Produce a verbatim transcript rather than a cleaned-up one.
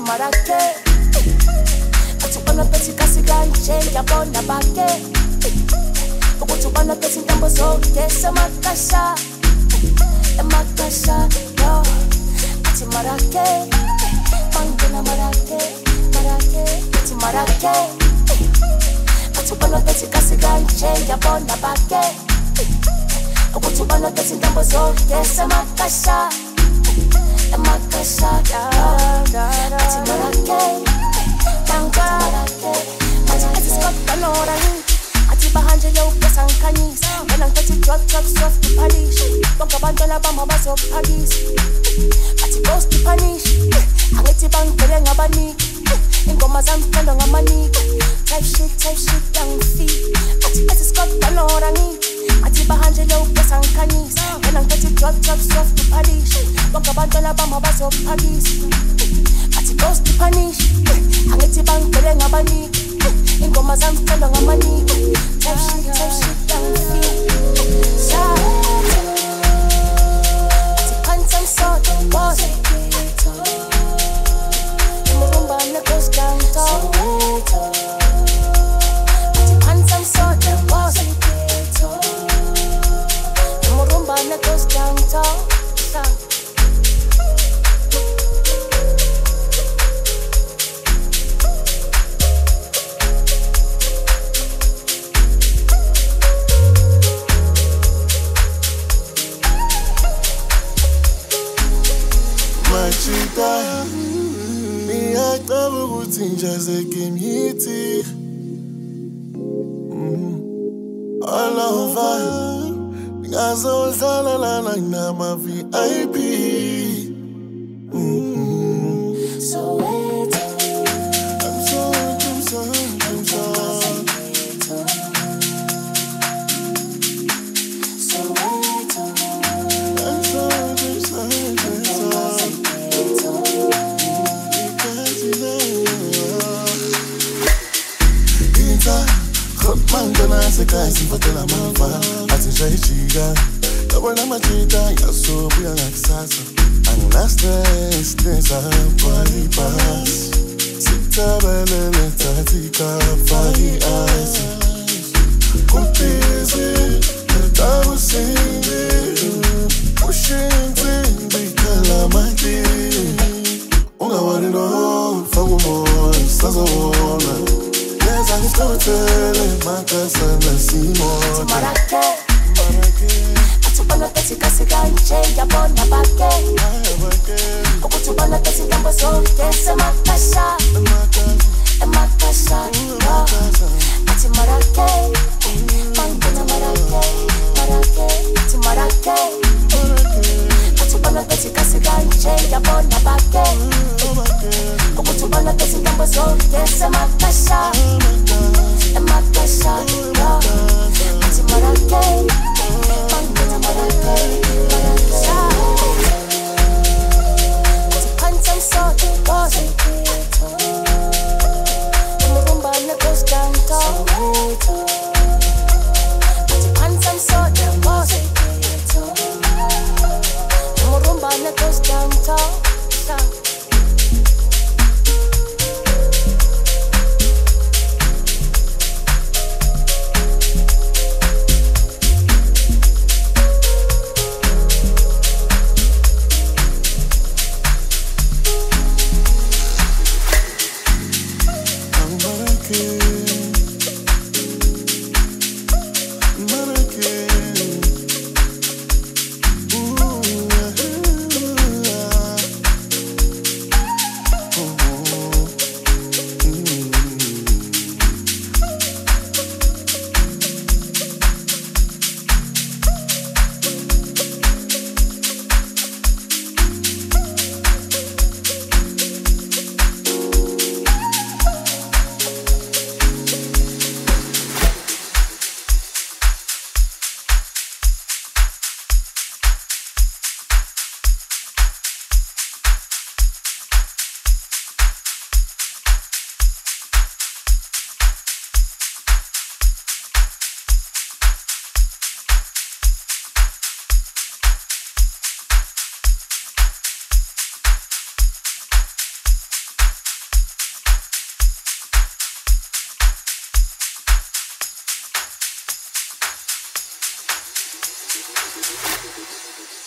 marake athi ubona bethi kasi kanje ngiyabona bake ukuthi ubona bethi intambo zonke semakasha emakasha yo athi marake mangena marake marake athi marake athi ubona bethi kasi kanje ngiyabona bake ukuthi ubona bethi intambo zonke semakasha emakasha athi marake marake athi ethi sikokubona orani athi bahanje leyo pesa ngikhanyisa wena ngithi drop drop soft polish bonke abantwana bama bazophakisa athi ghost punish angithi bangivele ngabaniki ingoma zami zithandwa ngamaniki type shit type shit yangifi athi ethi sikokubona orani athi bahanje leyo pesa ngikhanyisa wena ngithi drop drop soft polish bonke abantwana bama bazophakisa athi ghost punish angithi bangivele ngabaniki ingoma zami zithandwa ngamaniki type shit type shit yangifi athi phansi soda boss imurumba negos ganto athi phansi soda boss imurumba negos ganto Ngiyacaba ukuthi njaze game hithi all over ngazodlala lana nama V I P so wait I'm sorry I'm sorry I'm sorry so wait I'm sorry I'm sorry I'm sorry Mangana sekai sifatela mafa atishaichika kabona machita yasobuya ngakusasa anginastesa body pass sitabelele tatika fadi eyes kupezi tabu singi ushinti bikala mati ungawari no fagumo sazona I'm storytelling, my cousin, I see more. Marake, athi ubona bethi kasi kanje ngiyabona bake ukuthi ubona bethi intambo zonke semakasha emakasha athi marake mangena marake marake athi marake athi ubona bethi kasi kanje ngiyabona bake ukuthi ubona bethi intambo zonke semakasha emakasha athi marake mangena marake athi phansi soda boss imurumba negos ganto athi phansi soda boss imurumba negos ganto Thank you.